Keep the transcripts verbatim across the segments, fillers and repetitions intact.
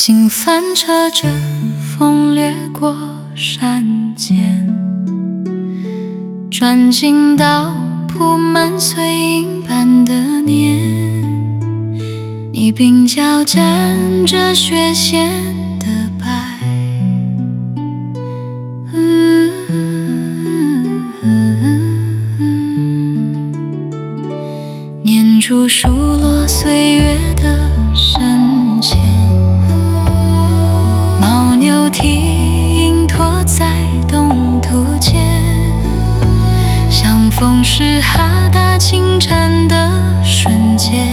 经翻车着风掠过山间，转进到铺满碎银斑的年，你鬓角沾着血线的白，嗯念出数落岁月的深浅，牦牛蹄影拖在东土间，相逢时哈达轻颤的瞬间，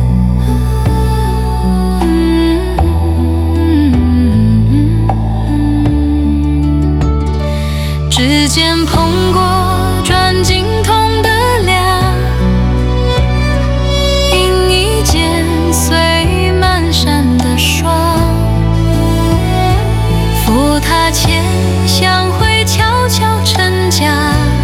指尖碰过转经痛的凉，饮一剪碎满山的霜，扶他前相会悄悄成家。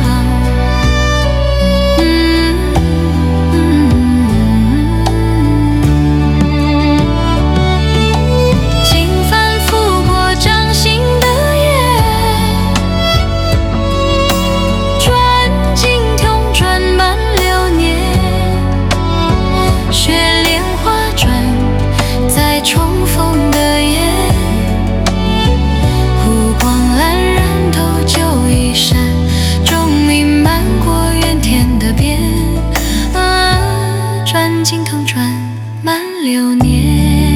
经痛转满流年，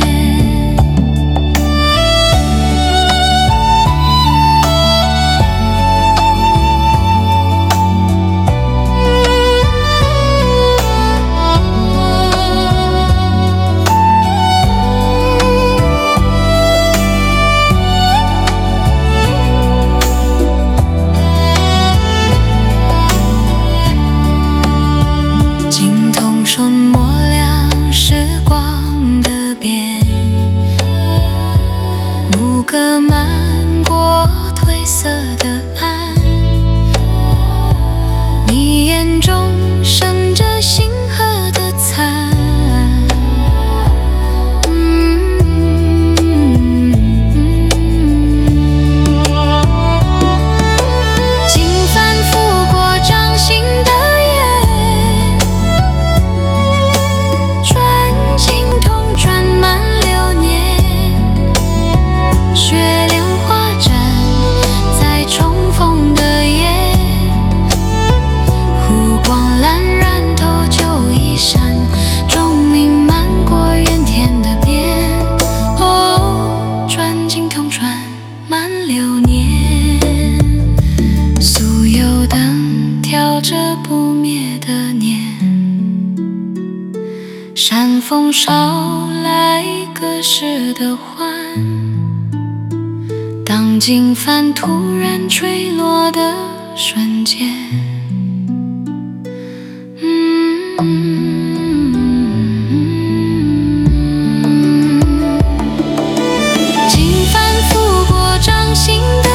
经痛瞬抹时光的边，牧歌漫过褪色的岸，你眼中生着星河的残，经反复过掌心的着不灭的念，山风捎来隔世的欢，当经幡突然坠落的瞬间，嗯经反复过掌心的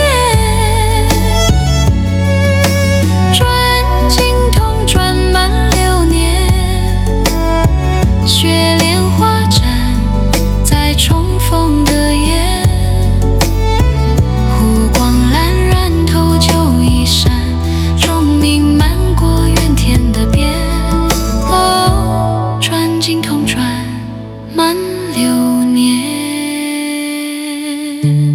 经痛转满流年。